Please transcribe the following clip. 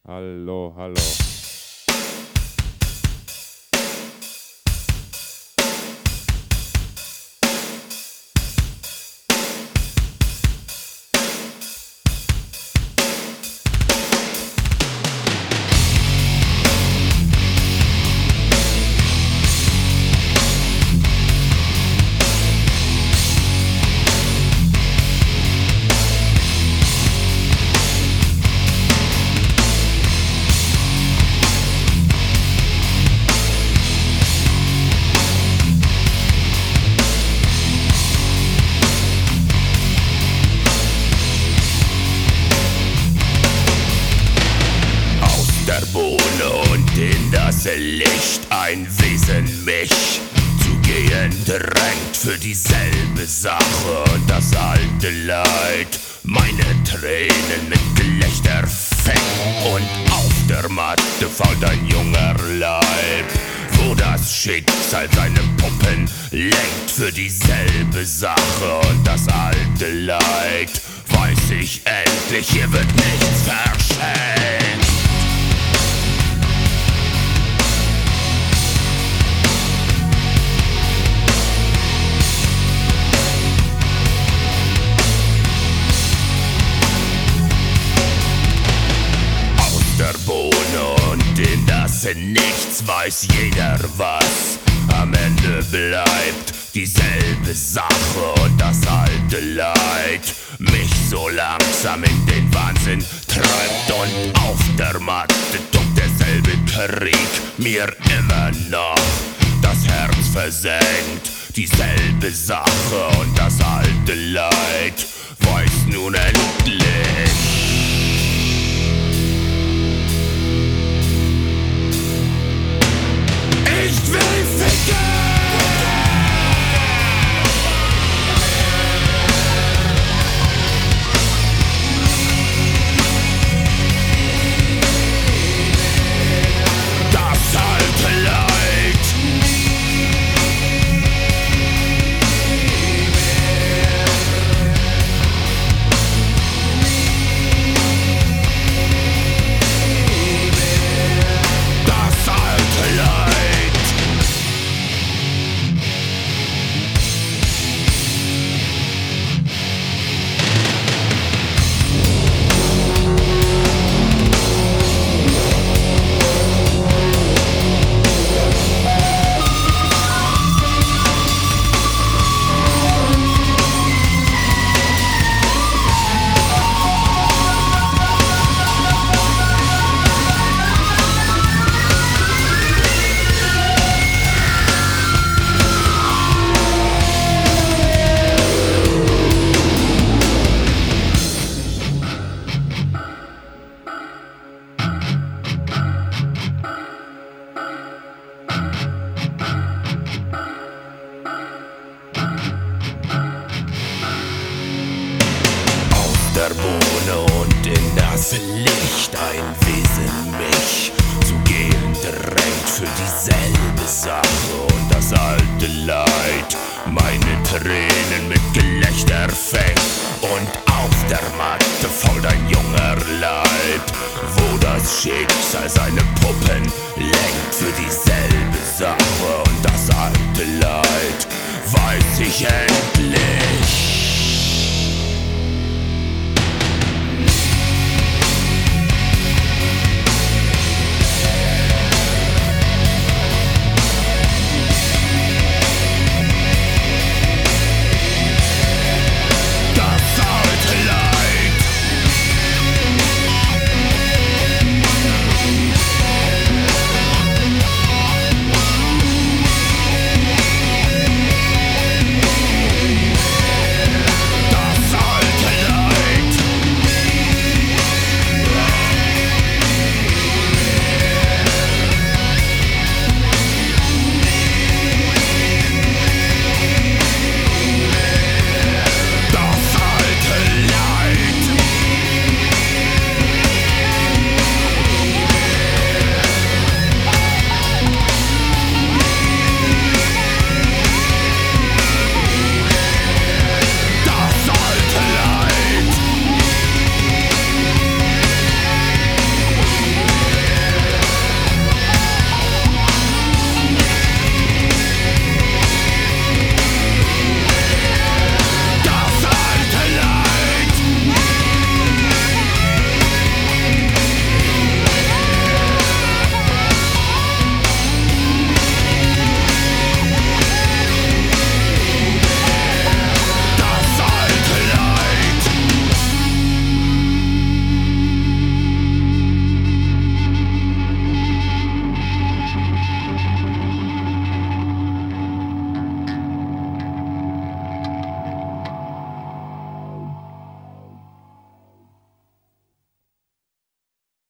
Hallo, hallo. Und in das Licht ein Wesen mich zu gehen drängt für dieselbe Sache und das alte Leid. Meine Tränen mit Gelächter fängt und auf der Matte fault ein junger Leib, wo das Schicksal seine Puppen lenkt für dieselbe Sache und das alte Leid. Weiß ich endlich, hier wird nichts verschenkt. Und in das Nichts weiß jeder was. Am Ende bleibt dieselbe Sache und das alte Leid mich so langsam in den Wahnsinn treibt. Und auf der Matte tobt derselbe Krieg mir immer noch das Herz versenkt. Dieselbe Sache und das alte Leid weiß nun endlich: ich will ficken! Das alte Leid! Das alte Leid! Der Bohne und in das Licht ein Wesen mich zu gehen drängt für dieselbe Sache und das alte Leid. Meine Tränen mit Gelächter fängt und auf der Matte fault ein junger Leib, wo das Schicksal seine Puppen lenkt für dieselbe Sache und das alte Leid weiß ich endlich.